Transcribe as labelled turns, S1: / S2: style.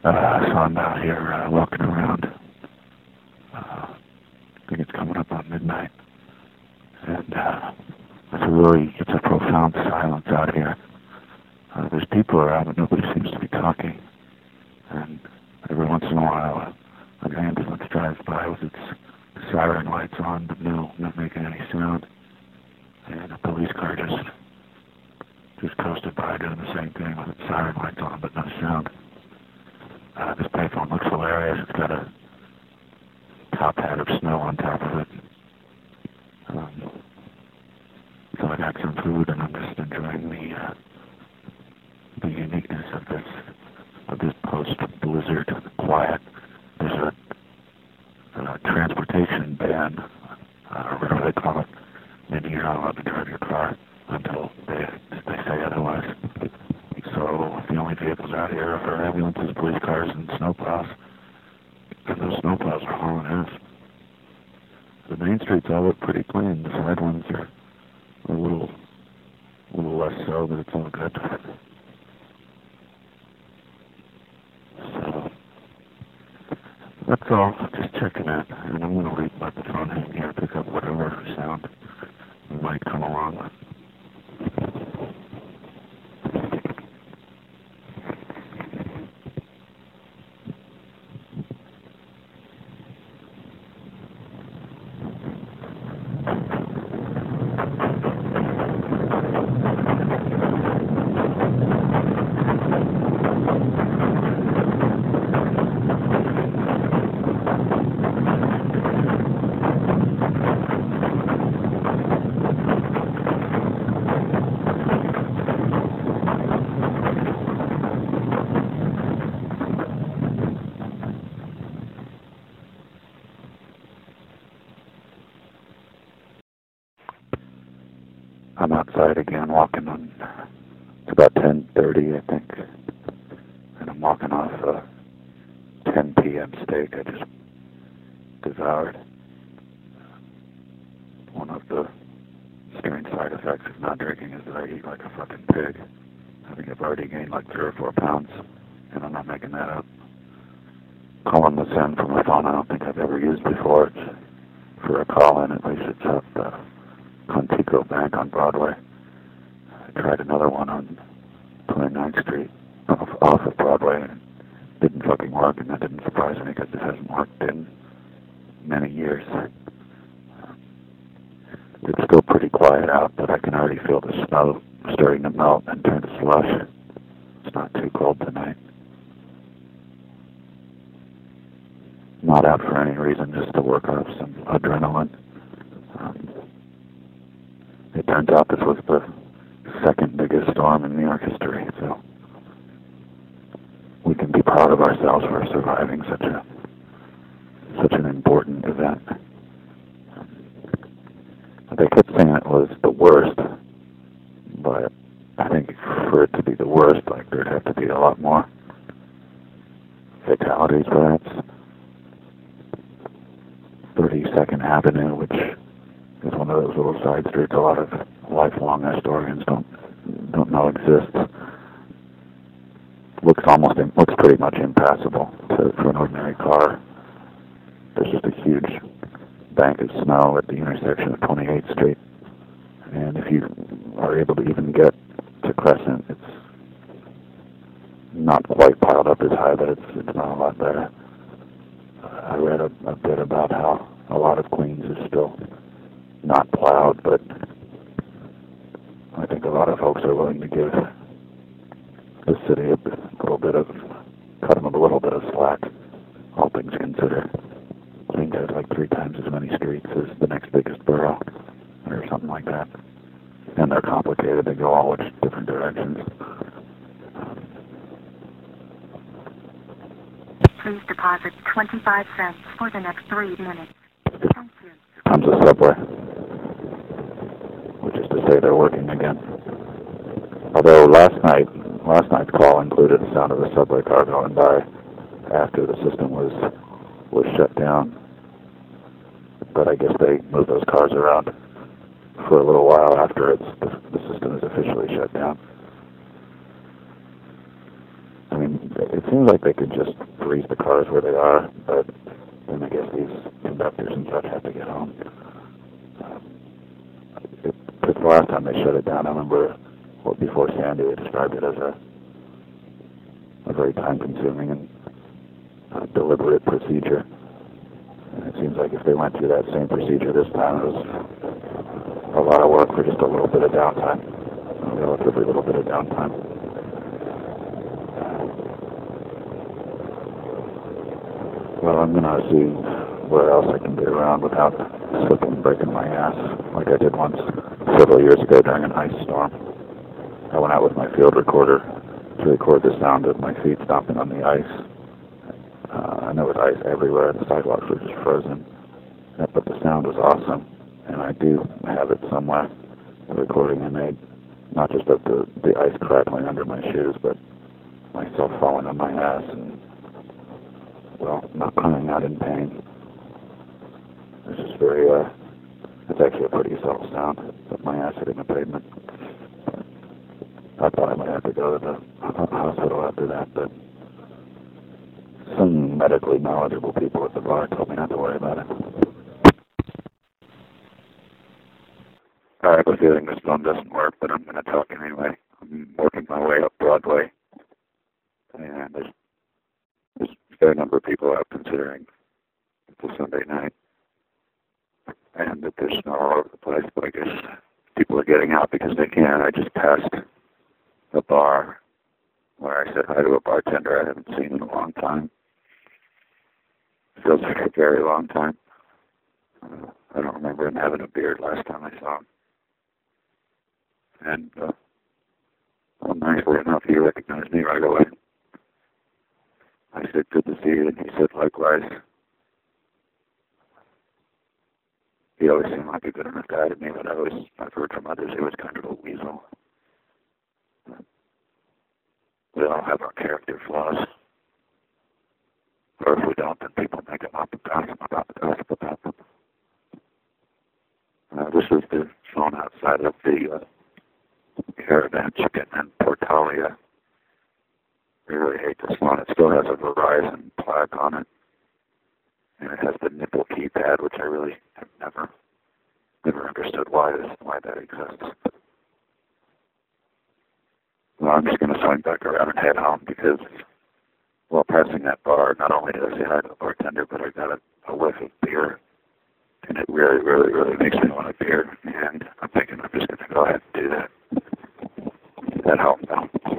S1: So I'm out here walking around. I think it's coming up on midnight. And it's a profound silence out here. There's people around, but nobody seems to be talking. And every once in a while, an ambulance drives by with its siren lights on, but not making any sound. And a police car just coasted by doing the same thing with its siren lights on, but no sound. This payphone looks hilarious. It's got a top hat of snow on top of it. So I got some food, and I'm just enjoying the uniqueness of this post-blizzard quiet. There's a transportation ban, whatever they call it. Maybe you're not allowed to drive your car until they say otherwise. So the only vehicles out here are ambulances, police cars, and snowplows. And those snowplows are hauling ass. The main streets all look pretty clean. The side ones are a little less so, but it's all good. So that's all. Just checking in, and I'm going to let the phone hang here, pick up whatever sound might come along. I'm outside again, walking on, it's about 10:30, I think, and I'm walking off a 10 p.m. steak I just devoured. One of the strange side effects of not drinking is that I eat like a fucking pig. I think I've already gained like 3 or 4 pounds, and I'm not making that up. Calling this in from a phone I don't think I've ever used before. It's for a call-in, at least it's at the Contico Bank on Broadway. I tried another one on 29th Street off of Broadway, and it didn't fucking work, and that didn't surprise me because it hasn't worked in many years. It's still pretty quiet out, but I can already feel the snow starting to melt and turn to slush. It's not too cold tonight. Not out for any reason, just to work off some adrenaline. It turns out this was the second biggest storm in New York history, so we can be proud of ourselves for surviving such an important event. They kept saying it was the worst, but I think for it to be the worst, like there'd have to be a lot more fatalities, perhaps. 32nd Avenue, which is one of those little side streets a lot of lifelong historians don't know exists. Looks pretty much impassable for an ordinary car. There's just a huge bank of snow at the intersection of 28th Street, and if you are able to even get to Crescent, it's not quite piled up as high, but it's not a lot better. I read a bit about how a lot of Queens is still not plowed, but I think a lot of folks are willing to give the city cut them a little bit of slack, all things considered. Queens has like 3 times as many streets as the next biggest borough, or something like that. And they're complicated, they go all which different directions.
S2: Please deposit 25 cents for the next 3 minutes. Thank you.
S1: Comes a subway, which is to say they're working again. Although last night's call included the sound of a subway car going by after the system was shut down. But I guess they moved those cars around for a little while after the system is officially shut down. I mean, it seems like they could just freeze the cars where they are, but then I guess these conductors and such have to get home. Because the last time they shut it down, I remember before Sandy, they described it as a very time-consuming and deliberate procedure. And it seems like if they went through that same procedure this time, it was a lot of work for just a little bit of downtime, a relatively little bit of downtime. Well, I'm going to see where else I can get around without slipping and breaking my ass, like I did once several years ago during an ice storm. I went out with my field recorder to record the sound of my feet stomping on the ice. And there was ice everywhere, the sidewalks were just frozen. But the sound was awesome, and I do have it somewhere, the recording I made, not just of the ice crackling under my shoes, but myself falling on my ass and, well, not crying out in pain. It's just very, it's actually a pretty subtle sound of my ass hitting the pavement. I thought I might have to go to the hospital after that, but some medically knowledgeable people at the bar told me not to worry about it. I have a feeling this phone doesn't work, but I'm going to talk anyway. I'm working my way up Broadway, and there's a fair number of people out considering it's a Sunday night, and that there's snow all over the place, but I guess people are getting out because they can. I just passed a bar where I said hi to a bartender I haven't seen in a long time. Feels like a very long time. I don't remember him having a beard last time I saw him. And, well, nicely enough, he recognized me right away. I said, good to see you, and he said, likewise. He always seemed like a good enough guy to me, but I've heard from others he was kind of a weasel. We all have our character flaws. Or if we don't, then people make them up and gossip about them. This is the phone outside of the Caravan Chicken in Portalia. I really hate this one. It still has a Verizon plaque on it. And it has the nipple keypad, which I really have never understood why that exists. Well, I'm just going to swing back around and head home because while passing that bar, not only did I say hi to the bartender, but I got a whiff of beer. And it really, really, really makes me want a beer. And I'm thinking I'm just going to go ahead and do that. Head home now.